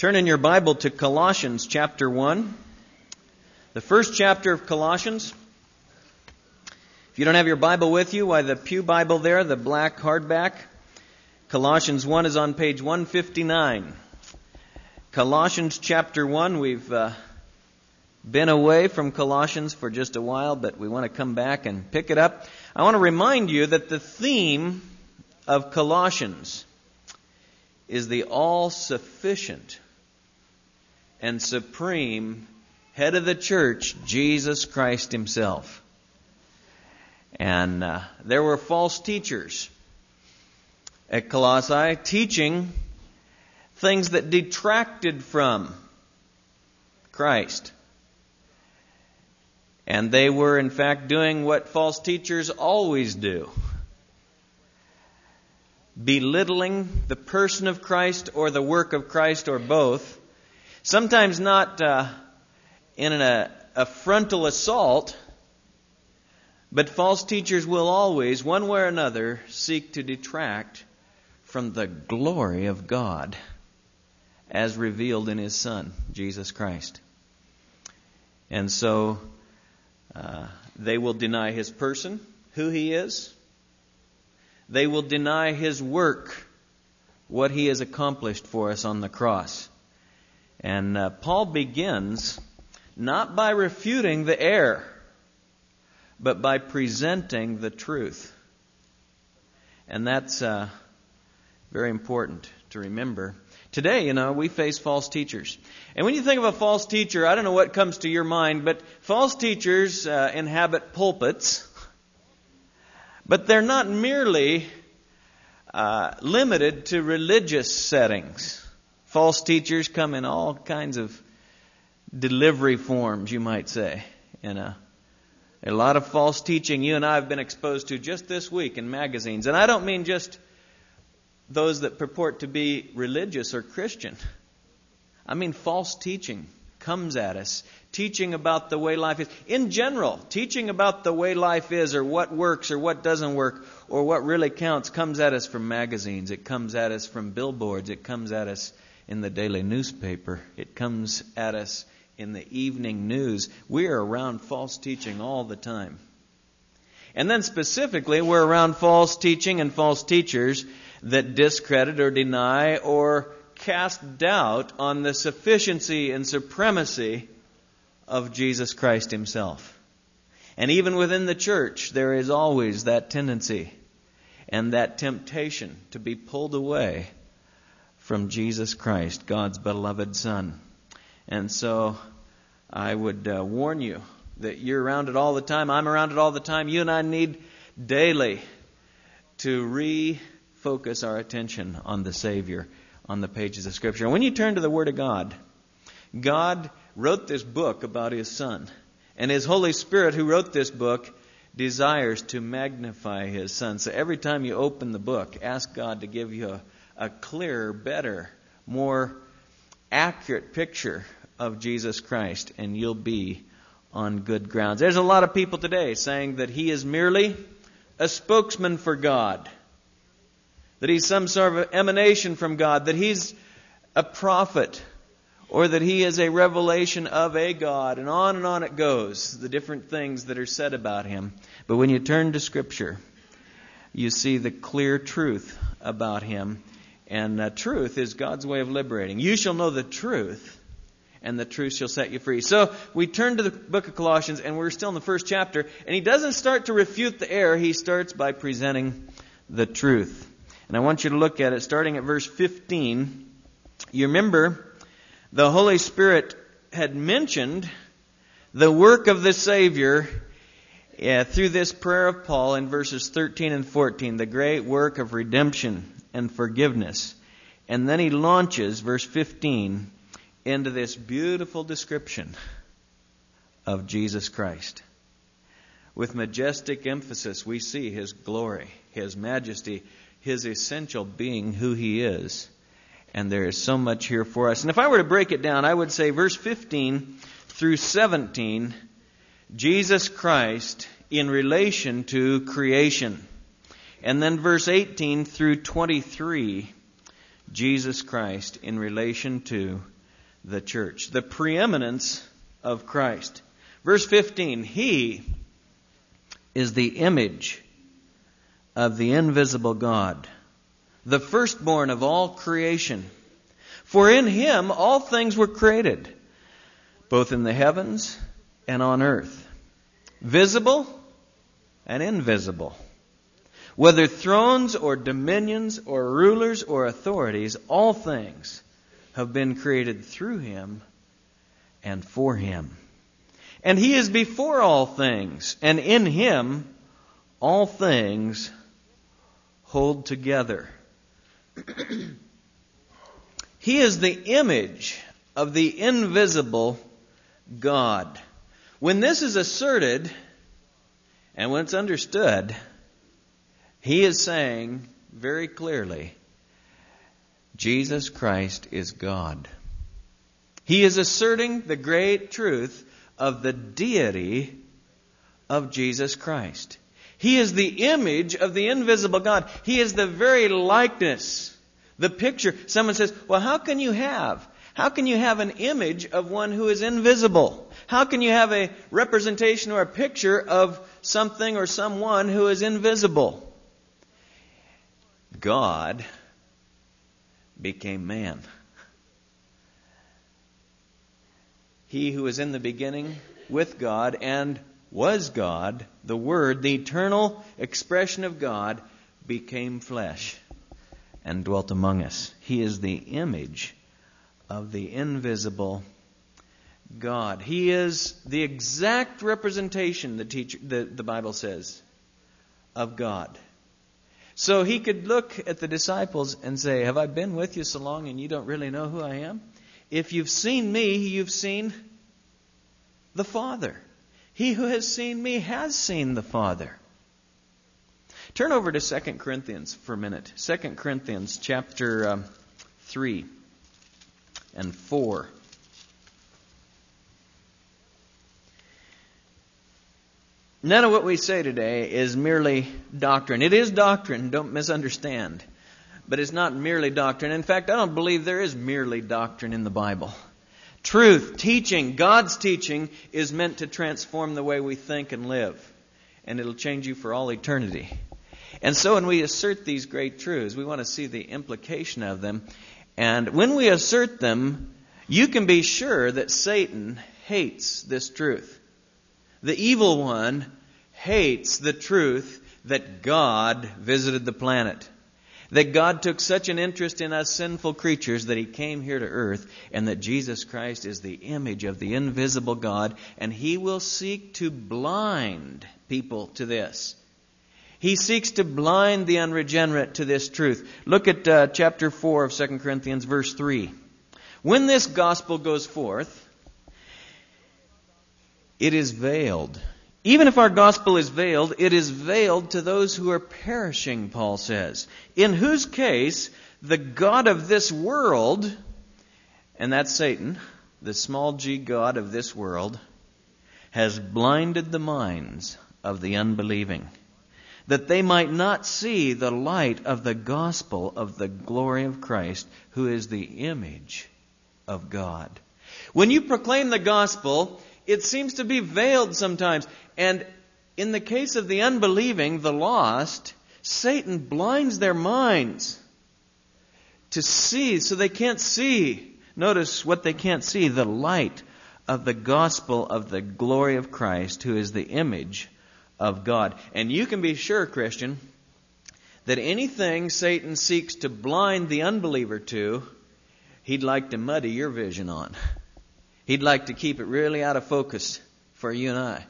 Turn in your Bible to Colossians chapter 1. The first chapter of Colossians. If you don't have your Bible with you, why the Pew Bible there, the black hardback. Colossians 1 is on page 159. Colossians chapter 1, we've been away from Colossians for just a while, but we want to come back and pick it up. I want to remind you that the theme of Colossians is the all-sufficient and supreme head of the church, Jesus Christ Himself. And there were false teachers at Colossae teaching things that detracted from Christ. And they were, in fact, doing what false teachers always do. Belittling the person of Christ or the work of Christ or both. Sometimes not in a frontal assault, but false teachers will always, one way or another, seek to detract from the glory of God as revealed in His Son, Jesus Christ. And so they will deny His person, who He is. They will deny His work, what He has accomplished for us on the cross. And Paul begins not by refuting the error, but by presenting the truth. And that's very important to remember. Today, we face false teachers. And when you think of a false teacher, I don't know what comes to your mind, but false teachers inhabit pulpits. But they're not merely limited to religious settings. False teachers come in all kinds of delivery forms, you might say. A lot of false teaching you and I have been exposed to just this week in magazines. And I don't mean just those that purport to be religious or Christian. I mean false teaching comes at us. Teaching about the way life is. In general, teaching about the way life is or what works or what doesn't work or what really counts comes at us from magazines. It comes at us from billboards. It comes at us in the daily newspaper. It comes at us in the evening news. We are around false teaching all the time. And then specifically, we're around false teaching and false teachers that discredit or deny or cast doubt on the sufficiency and supremacy of Jesus Christ Himself. And even within the church, there is always that tendency and that temptation to be pulled away from Jesus Christ, God's beloved Son. And so I would warn you that you're around it all the time. I'm around it all the time. You and I need daily to refocus our attention on the Savior on the pages of Scripture. And when you turn to the Word of God, God wrote this book about His Son. And His Holy Spirit, who wrote this book, desires to magnify His Son. So every time you open the book, ask God to give you a clearer, better, more accurate picture of Jesus Christ, and you'll be on good grounds. There's a lot of people today saying that He is merely a spokesman for God, that He's some sort of emanation from God, that He's a prophet, or that He is a revelation of a God, and on it goes, the different things that are said about Him. But when you turn to Scripture, you see the clear truth about Him. And truth is God's way of liberating. You shall know the truth, and the truth shall set you free. So we turn to the book of Colossians, and we're still in the first chapter. And he doesn't start to refute the error. He starts by presenting the truth. And I want you to look at it, starting at verse 15. You remember, the Holy Spirit had mentioned the work of the Savior through this prayer of Paul in verses 13 and 14, the great work of redemption and forgiveness. And then he launches, verse 15, into this beautiful description of Jesus Christ. With majestic emphasis, we see His glory, His majesty, His essential being, who He is. And there is so much here for us. And if I were to break it down, I would say verse 15 through 17, Jesus Christ in relation to creation. And then verse 18 through 23, Jesus Christ in relation to the church. The preeminence of Christ. Verse 15, He is the image of the invisible God, the firstborn of all creation. For in Him all things were created, both in the heavens and on earth, visible and invisible. Whether thrones or dominions or rulers or authorities, all things have been created through Him and for Him. And He is before all things, and in Him all things hold together. He is the image of the invisible God. When this is asserted, and when it's understood, He is saying very clearly, Jesus Christ is God. He is asserting the great truth of the deity of Jesus Christ. He is the image of the invisible God. He is the very likeness, the picture. Someone says, well, how can you have an image of one who is invisible? How can you have a representation or a picture of something or someone who is invisible? God became man. He who was in the beginning with God and was God, the Word, the eternal expression of God, became flesh and dwelt among us. He is the image of the invisible God. He is the exact representation, the Bible says, of God. So He could look at the disciples and say, have I been with you so long and you don't really know who I am? If you've seen me, you've seen the Father. He who has seen me has seen the Father. Turn over to 2 Corinthians for a minute. 2 Corinthians chapter 3 and 4. None of what we say today is merely doctrine. It is doctrine, don't misunderstand. But it's not merely doctrine. In fact, I don't believe there is merely doctrine in the Bible. Truth, teaching, God's teaching is meant to transform the way we think and live. And it'll change you for all eternity. And so when we assert these great truths, we want to see the implication of them. And when we assert them, you can be sure that Satan hates this truth. The evil one hates the truth that God visited the planet. That God took such an interest in us sinful creatures that He came here to earth, and that Jesus Christ is the image of the invisible God, and He will seek to blind people to this. He seeks to blind the unregenerate to this truth. Look at chapter 4 of 2 Corinthians, verse 3. When this gospel goes forth, it is veiled. Even if our gospel is veiled, it is veiled to those who are perishing, Paul says. In whose case, the God of this world, and that's Satan, the small g God of this world, has blinded the minds of the unbelieving, that they might not see the light of the gospel of the glory of Christ, who is the image of God. When you proclaim the gospel, it seems to be veiled sometimes. And in the case of the unbelieving, the lost, Satan blinds their minds to see, so they can't see. Notice what they can't see, the light of the gospel of the glory of Christ, who is the image of God. And you can be sure, Christian, that anything Satan seeks to blind the unbeliever to, he'd like to muddy your vision on. He'd like to keep it really out of focus for you and I.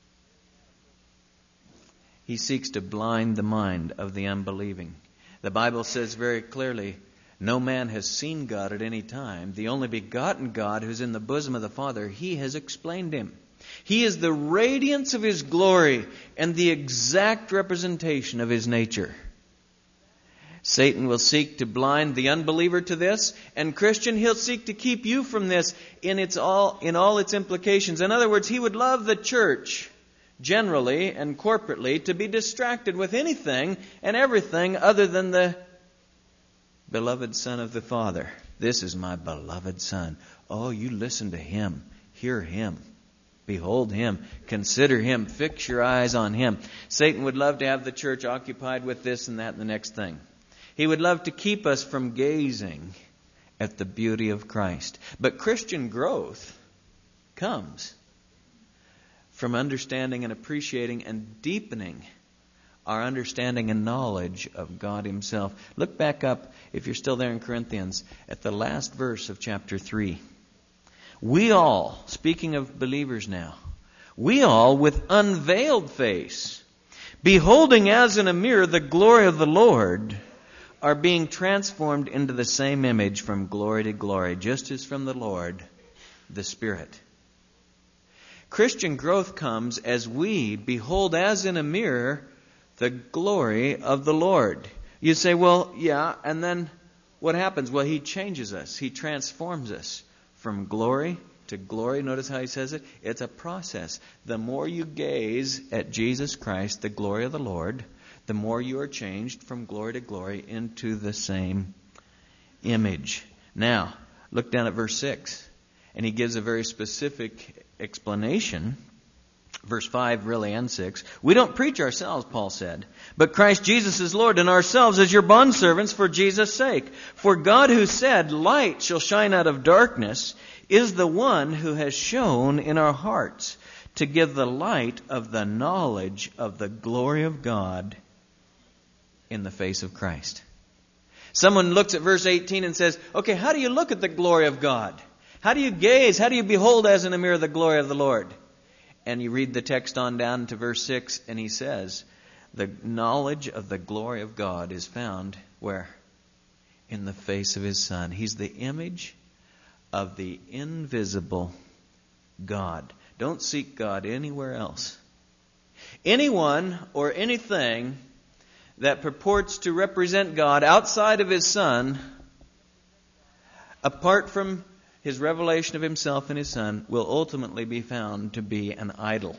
He seeks to blind the mind of the unbelieving. The Bible says very clearly, no man has seen God at any time. The only begotten God who's in the bosom of the Father, He has explained Him. He is the radiance of His glory and the exact representation of His nature. Satan will seek to blind the unbeliever to this, and Christian, he'll seek to keep you from this in all its implications. In other words, he would love the church generally and corporately to be distracted with anything and everything other than the beloved Son of the Father. This is my beloved Son. Oh, you listen to Him. Hear Him. Behold Him. Consider Him. Fix your eyes on Him. Satan would love to have the church occupied with this and that and the next thing. He would love to keep us from gazing at the beauty of Christ. But Christian growth comes from understanding and appreciating and deepening our understanding and knowledge of God Himself. Look back up, if you're still there in Corinthians, at the last verse of chapter 3. We all, speaking of believers now, we all with unveiled face, beholding as in a mirror the glory of the Lord, are being transformed into the same image from glory to glory, just as from the Lord, the Spirit. Christian growth comes as we behold as in a mirror the glory of the Lord. You say, well, yeah, and then what happens? Well, He changes us. He transforms us from glory to glory. Notice how He says it. It's a process. The more you gaze at Jesus Christ, the glory of the Lord, the more you are changed from glory to glory into the same image. Now, look down at verse 6. And he gives a very specific explanation. Verse 5 really and 6. We don't preach ourselves, Paul said, but Christ Jesus is Lord, and ourselves as your bondservants for Jesus' sake. For God, who said, light shall shine out of darkness, is the one who has shone in our hearts to give the light of the knowledge of the glory of God in the face of Christ. Someone looks at verse 18 and says, okay, how do you look at the glory of God? How do you gaze? How do you behold as in a mirror the glory of the Lord? And you read the text on down to verse 6, and he says, the knowledge of the glory of God is found where? In the face of His Son. He's the image of the invisible God. Don't seek God anywhere else. Anyone or anything that purports to represent God outside of His Son, apart from His revelation of Himself and His Son, will ultimately be found to be an idol.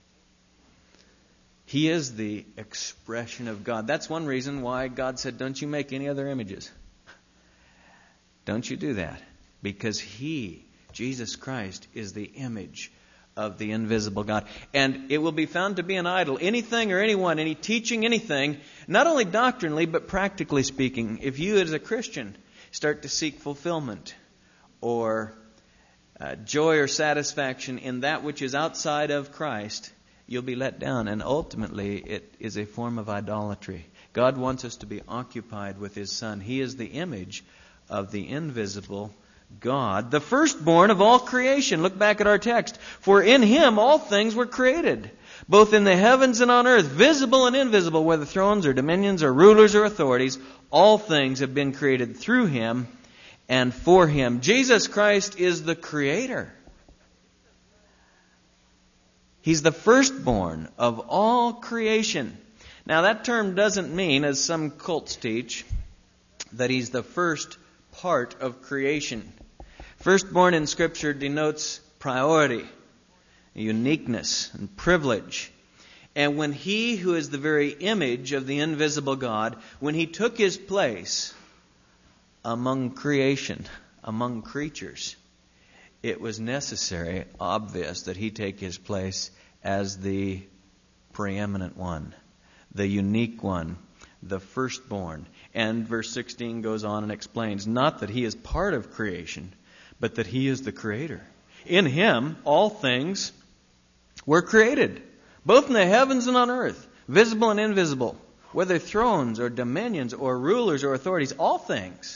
He is the expression of God. That's one reason why God said, don't you make any other images. Don't you do that. Because He, Jesus Christ, is the image of the invisible God. And it will be found to be an idol. Anything or anyone, any teaching, anything, not only doctrinally, but practically speaking, if you as a Christian start to seek fulfillment or joy or satisfaction in that which is outside of Christ, you'll be let down. And ultimately, it is a form of idolatry. God wants us to be occupied with His Son. He is the image of the invisible God, the firstborn of all creation. Look back at our text. For in Him all things were created, both in the heavens and on earth, visible and invisible, whether thrones or dominions or rulers or authorities. All things have been created through Him and for Him. Jesus Christ is the Creator. He's the firstborn of all creation. Now that term doesn't mean, as some cults teach, that He's the first part of creation. Firstborn in Scripture denotes priority, uniqueness, and privilege. And when He, who is the very image of the invisible God, when He took His place among creation, among creatures, it was necessary, obvious, that He take His place as the preeminent one, the unique one, the firstborn. And verse 16 goes on and explains, not that He is part of creation, but that He is the Creator. In Him, all things were created, both in the heavens and on earth, visible and invisible, whether thrones or dominions or rulers or authorities, all things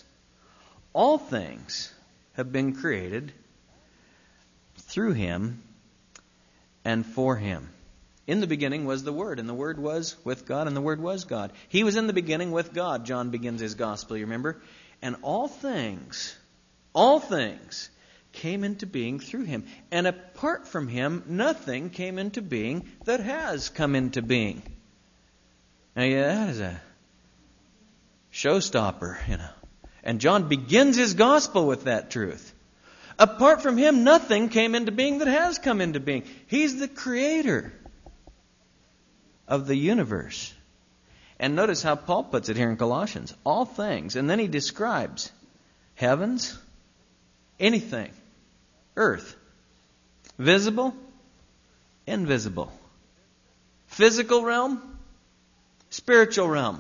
have been created through Him and for Him. In the beginning was the Word, and the Word was with God, and the Word was God. He was in the beginning with God. John begins his gospel, you remember? And all things came into being through Him. And apart from Him, nothing came into being that has come into being. Now, yeah, that is a showstopper, And John begins his gospel with that truth. Apart from Him, nothing came into being that has come into being. He's the Creator of the universe. And notice how Paul puts it here in Colossians. All things. And then he describes heavens, anything, earth, visible, invisible, physical realm, spiritual realm.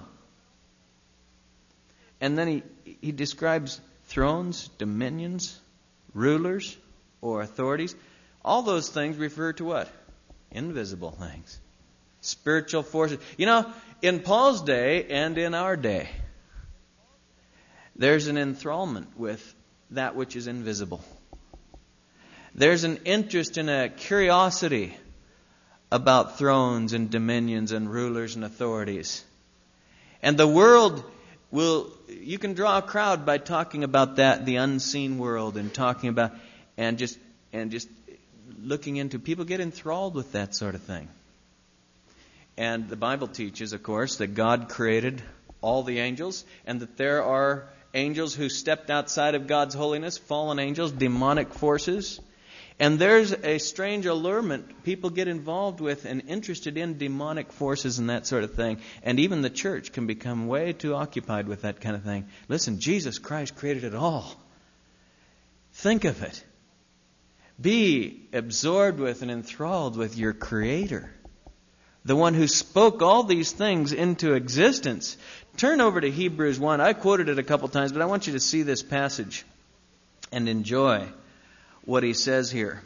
And then he describes thrones, dominions, rulers, or authorities. All those things refer to what? Invisible things. Spiritual forces. You know, in Paul's day and in our day, there's an enthrallment with that which is invisible. There's an interest and a curiosity about thrones and dominions and rulers and authorities. And the world you can draw a crowd by talking about that, the unseen world, and talking about, and just looking into, people get enthralled with that sort of thing. And the Bible teaches, of course, that God created all the angels, and that there are angels who stepped outside of God's holiness, fallen angels, demonic forces. And there's a strange allurement people get involved with and interested in demonic forces and that sort of thing. And even the church can become way too occupied with that kind of thing. Listen, Jesus Christ created it all. Think of it. Be absorbed with and enthralled with your Creator, the one who spoke all these things into existence. Turn over to Hebrews 1. I quoted it a couple times, but I want you to see this passage and enjoy what he says here.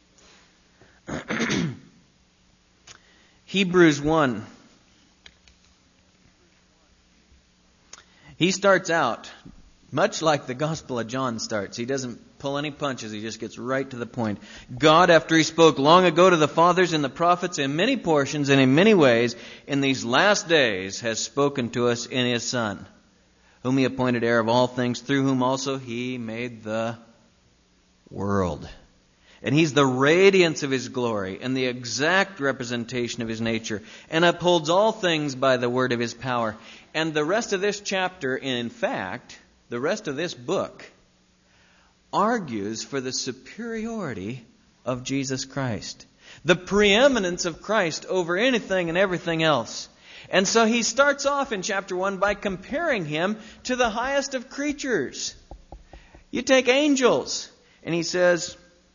Hebrews 1. He starts out much like the Gospel of John starts. He doesn't pull any punches. He just gets right to the point. God, after He spoke long ago to the fathers and the prophets in many portions and in many ways, in these last days has spoken to us in His Son, whom He appointed heir of all things, through whom also He made the world. And He's the radiance of His glory and the exact representation of His nature, and upholds all things by the word of His power. And the rest of this chapter, in fact, the rest of this book, argues for the superiority of Jesus Christ, the preeminence of Christ over anything and everything else. And so he starts off in chapter 1 by comparing Him to the highest of creatures. You take angels, and he says,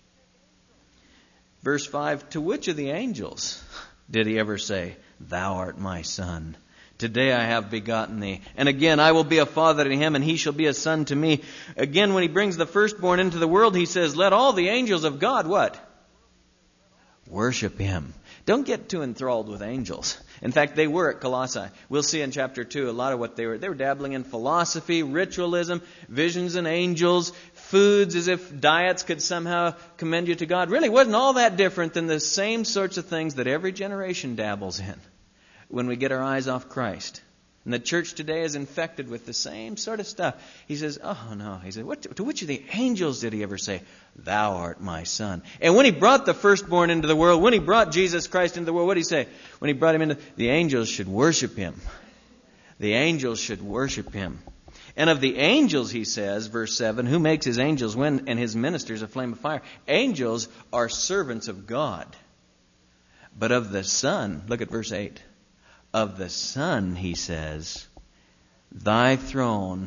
verse 5, to which of the angels did He ever say, Thou art my Son? Today I have begotten thee. And again, I will be a father to him, and he shall be a son to me. Again, when He brings the firstborn into the world, He says, let all the angels of God, what? Worship Him. Don't get too enthralled with angels. In fact, they were at Colossae. We'll see in chapter 2 a lot of what they were. They were dabbling in philosophy, ritualism, visions and angels, foods as if diets could somehow commend you to God. Really wasn't all that different than the same sorts of things that every generation dabbles in when we get our eyes off Christ. And the church today is infected with the same sort of stuff. He says, oh no. He said, to which of the angels did He ever say, Thou art my Son? And when He brought the firstborn into the world, when He brought Jesus Christ into the world, what did He say? When He brought Him into, the angels should worship Him. The angels should worship Him. And of the angels, he says, verse 7, who makes His angels wind and His ministers a flame of fire? Angels are servants of God. But of the Son, look at verse 8. Of the Son, he says, Thy throne,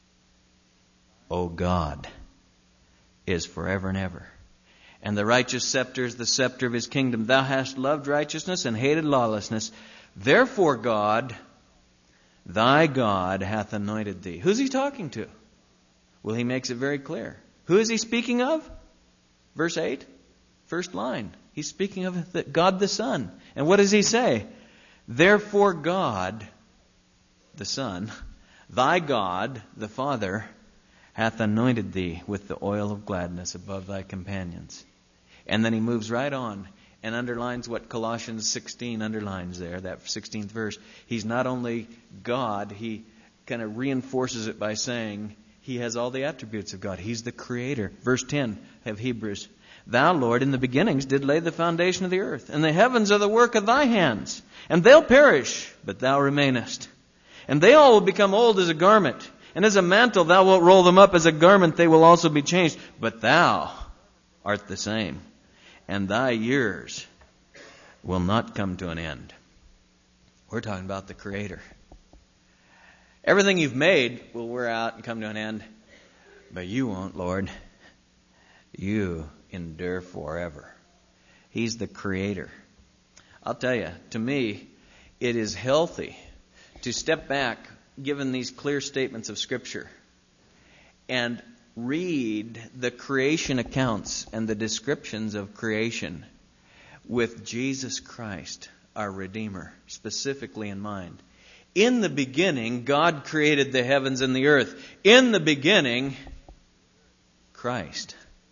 O God, is forever and ever. And the righteous scepter is the scepter of His kingdom. Thou hast loved righteousness and hated lawlessness. Therefore God, Thy God, hath anointed thee. Who's He talking to? Well, He makes it very clear. Who is He speaking of? Verse 8, first line. He's speaking of God the Son. And what does He say? Therefore God, the Son, Thy God, the Father, hath anointed thee with the oil of gladness above thy companions. And then he moves right on and underlines what Colossians 16 underlines there, that 16th verse. He's not only God, he kind of reinforces it by saying He has all the attributes of God. He's the Creator. Verse 10 of Hebrews. Thou, Lord, in the beginnings did lay the foundation of the earth, and the heavens are the work of Thy hands. And they'll perish, but Thou remainest. And they all will become old as a garment. And as a mantle Thou wilt roll them up, as a garment they will also be changed. But Thou art the same, and Thy years will not come to an end. We're talking about the Creator. Everything you've made will wear out and come to an end. But you won't, Lord. You endure forever. He's the Creator. I'll tell you, to me, it is healthy to step back, given these clear statements of Scripture, and read the creation accounts and the descriptions of creation with Jesus Christ, our Redeemer, specifically in mind. In the beginning, God created the heavens and the earth. In the beginning, Christ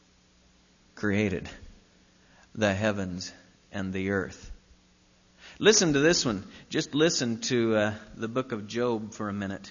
created the heavens and the earth. Listen to this one. Just listen to the book of Job for a minute.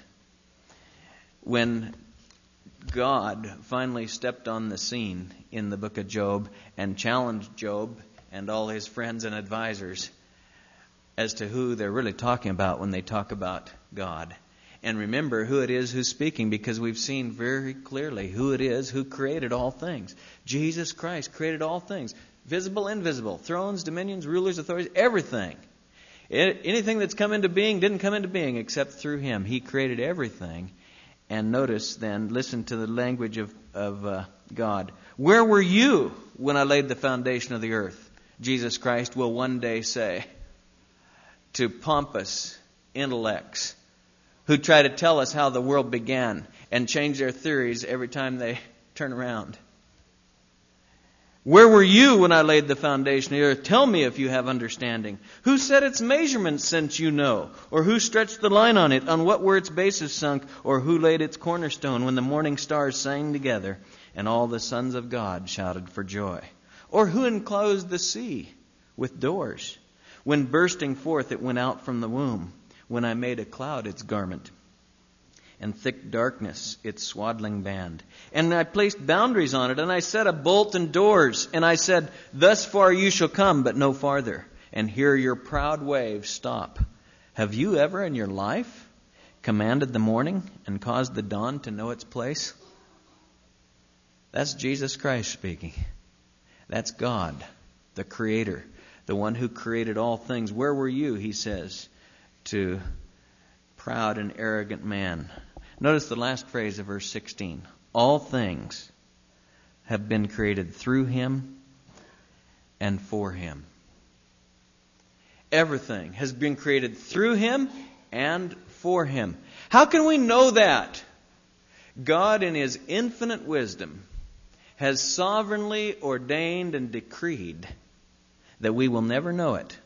When God finally stepped on the scene in the book of Job and challenged Job and all his friends and advisors as to who they're really talking about when they talk about God. And remember who it is who's speaking, because we've seen very clearly who it is who created all things. Jesus Christ created all things. Visible, invisible, thrones, dominions, rulers, authorities, everything. Anything that's come into being didn't come into being except through Him. He created everything. And notice then, listen to the language of God. Where were you when I laid the foundation of the earth? Jesus Christ will one day say to pompous intellects who try to tell us how the world began and change their theories every time they turn around. Where were you when I laid the foundation of the earth? Tell me if you have understanding. Who set its measurements since you know? Or who stretched the line on it? On what were its bases sunk? Or who laid its cornerstone when the morning stars sang together and all the sons of God shouted for joy? Or who enclosed the sea with doors? When bursting forth it went out from the womb. When I made a cloud its garment, and thick darkness its swaddling band. And I placed boundaries on it, and I set a bolt and doors. And I said, thus far you shall come, but no farther. And here your proud waves stop. Have you ever in your life commanded the morning and caused the dawn to know its place? That's Jesus Christ speaking. That's God, the Creator, the one who created all things. Where were you, he says, to proud and arrogant man? Notice the last phrase of verse 16. All things have been created through Him and for Him. Everything has been created through Him and for Him. How can we know that? God, in His infinite wisdom, has sovereignly ordained and decreed that we will never know it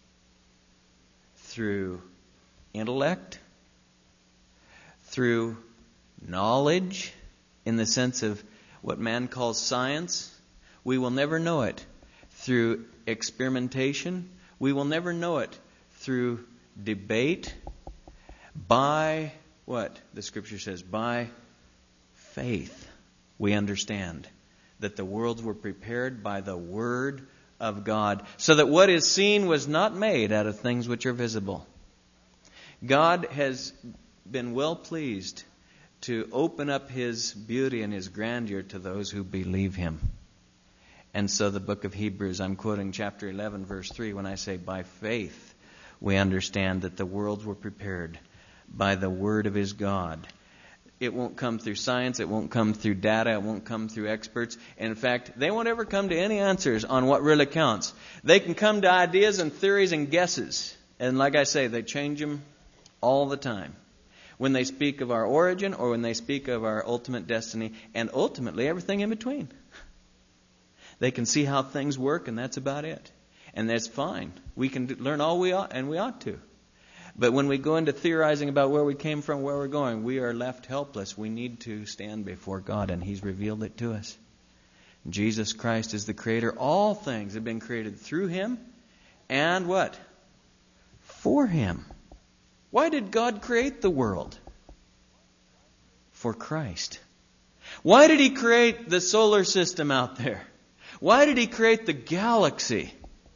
through intellect, through knowledge, in the sense of what man calls science. We will never know it through experimentation. We will never know it through debate. By what? The Scripture says, by faith we understand that the worlds were prepared by the Word of God, so that what is seen was not made out of things which are visible. God has been well pleased to open up His beauty and His grandeur to those who believe Him. And so the book of Hebrews, I'm quoting chapter 11, verse 3, when I say, by faith we understand that the worlds were prepared by the Word of His God. It won't come through science. It won't come through data. It won't come through experts. And in fact, they won't ever come to any answers on what really counts. They can come to ideas and theories and guesses. And like I say, they change them all the time. When they speak of our origin or when they speak of our ultimate destiny, and ultimately everything in between. They can see how things work, and that's about it. And that's fine. We can learn all we ought, and we ought to. But when we go into theorizing about where we came from, where we're going, we are left helpless. We need to stand before God, and He's revealed it to us. Jesus Christ is the Creator. All things have been created through Him and what? For Him. Why did God create the world? For Christ. Why did He create the solar system out there? Why did He create the galaxy?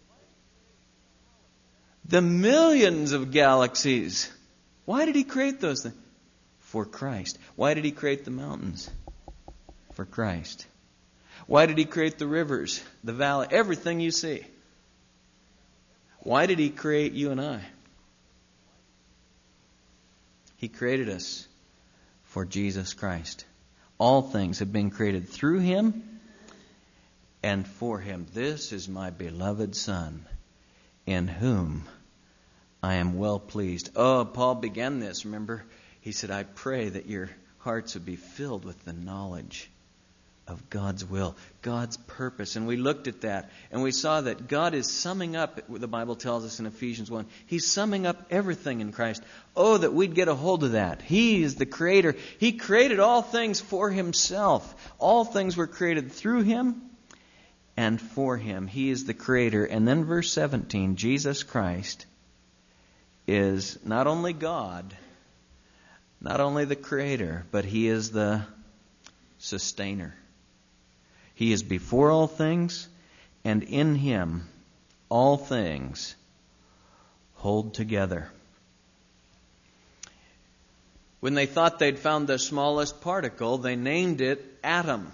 The millions of galaxies. Why did He create those things? For Christ. Why did He create the mountains? For Christ. Why did He create the rivers, the valley, everything you see? Why did He create you and I? He created us for Jesus Christ. All things have been created through Him and for Him. This is my beloved Son, in whom I am well pleased. Oh, Paul began this, remember? He said, I pray that your hearts would be filled with the knowledge of God's will, God's purpose. And we looked at that, and we saw that God is summing up, the Bible tells us in Ephesians 1, He's summing up everything in Christ. Oh, that we'd get a hold of that. He is the Creator. He created all things for Himself. All things were created through Him and for Him. He is the Creator. And then verse 17, Jesus Christ is not only God, not only the Creator, but He is the Sustainer. He is before all things, and in Him all things hold together. When they thought they'd found the smallest particle, they named it atom.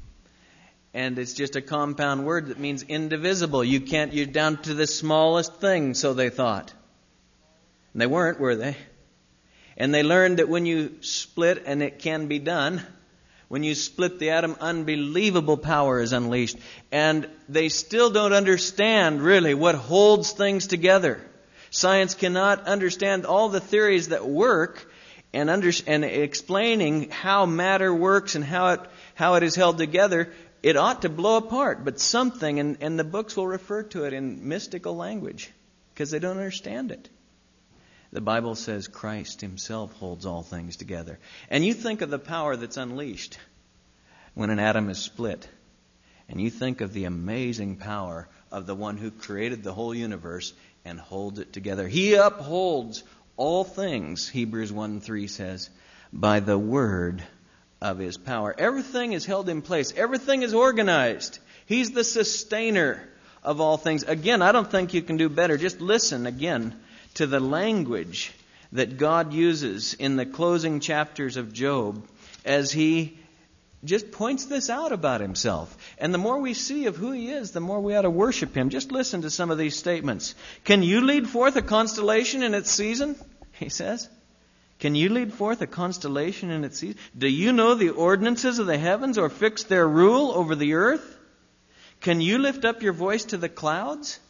And it's just a compound word that means indivisible. You're down to the smallest thing, so they thought. And they weren't, were they? And they learned that when you split, and it can be done, when you split the atom, unbelievable power is unleashed. And they still don't understand, really, what holds things together. Science cannot understand all the theories that work and explaining how matter works and how it is held together. It ought to blow apart, but something, and the books will refer to it in mystical language because they don't understand it. The Bible says Christ Himself holds all things together. And you think of the power that's unleashed when an atom is split. And you think of the amazing power of the one who created the whole universe and holds it together. He upholds all things, Hebrews 1:3 says, by the word of His power. Everything is held in place. Everything is organized. He's the sustainer of all things. Again, I don't think you can do better. Just listen again to the language that God uses in the closing chapters of Job as He just points this out about Himself. And the more we see of who He is, the more we ought to worship Him. Just listen to some of these statements. Can you lead forth a constellation in its season? He says. Can you lead forth a constellation in its season? Do you know the ordinances of the heavens or fix their rule over the earth? Can you lift up your voice to the clouds?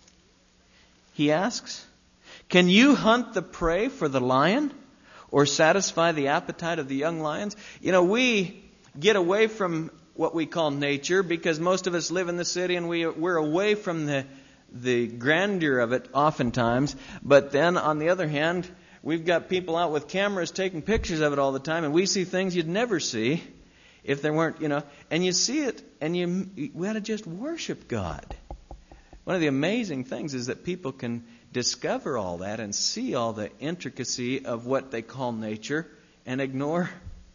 He asks. Can you hunt the prey for the lion or satisfy the appetite of the young lions? You know, we get away from what we call nature because most of us live in the city and we're away from the grandeur of it oftentimes. But then on the other hand, we've got people out with cameras taking pictures of it all the time, and we see things you'd never see if there weren't, and you see it, and we ought to just worship God. One of the amazing things is that people can discover all that and see all the intricacy of what they call nature and ignore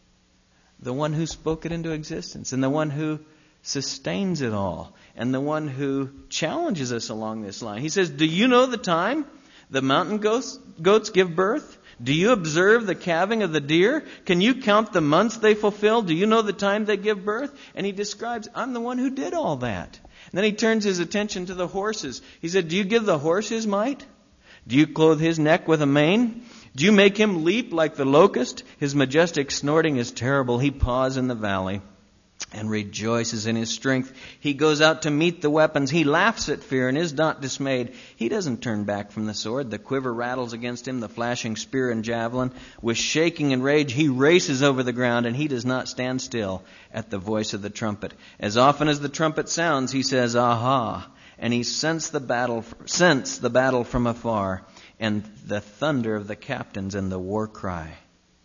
the one who spoke it into existence and the one who sustains it all and the one who challenges us along this line. He says, do you know the time the mountain goats give birth? Do you observe the calving of the deer? Can you count the months they fulfill? Do you know the time they give birth? And he describes, I'm the one who did all that. And then he turns his attention to the horses. He said, do you give the horse his might? Do you clothe his neck with a mane? Do you make him leap like the locust? His majestic snorting is terrible. He paws in the valley and rejoices in his strength. He goes out to meet the weapons. He laughs at fear and is not dismayed. He doesn't turn back from the sword. The quiver rattles against him, the flashing spear and javelin. With shaking and rage, he races over the ground, and he does not stand still at the voice of the trumpet. As often as the trumpet sounds, he says, "Aha!" And he scents the battle from afar, and the thunder of the captains and the war cry.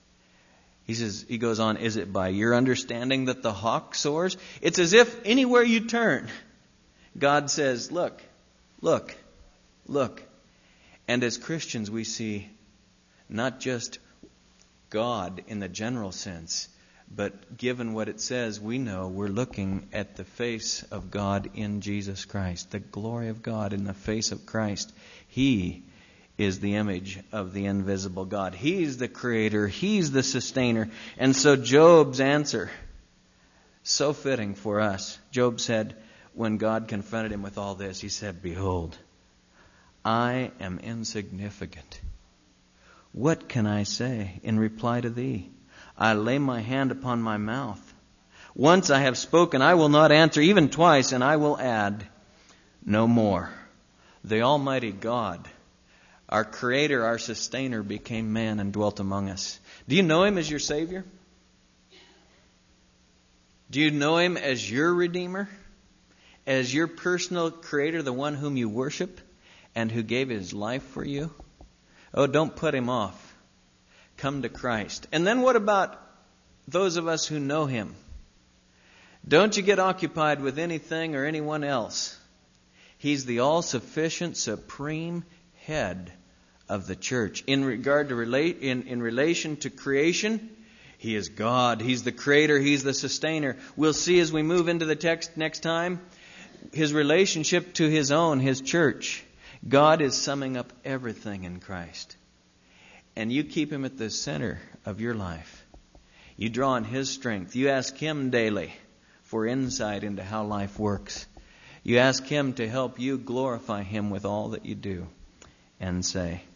He goes on, is it by your understanding that the hawk soars? It's as if anywhere you turn, God says, look, look, look. And as Christians, we see not just God in the general sense, but given what it says, we know we're looking at the face of God in Jesus Christ, the glory of God in the face of Christ. He is the image of the invisible God. He's the creator. He's the sustainer. And so Job's answer, so fitting for us. Job said, when God confronted him with all this, he said, behold, I am insignificant. What can I say in reply to thee? I lay my hand upon my mouth. Once I have spoken, I will not answer, even twice, and I will add no more. The Almighty God, our Creator, our Sustainer, became man and dwelt among us. Do you know Him as your Savior? Do you know Him as your Redeemer? As your personal Creator, the one whom you worship and who gave His life for you? Oh, don't put Him off. Come to Christ. And then what about those of us who know Him? Don't you get occupied with anything or anyone else. He's the all-sufficient, supreme head of the church. In regard to in relation to creation, He is God. He's the Creator. He's the Sustainer. We'll see as we move into the text next time, His relationship to His own, His church. God is summing up everything in Christ. And you keep Him at the center of your life. You draw on His strength. You ask Him daily for insight into how life works. You ask Him to help you glorify Him with all that you do. And say,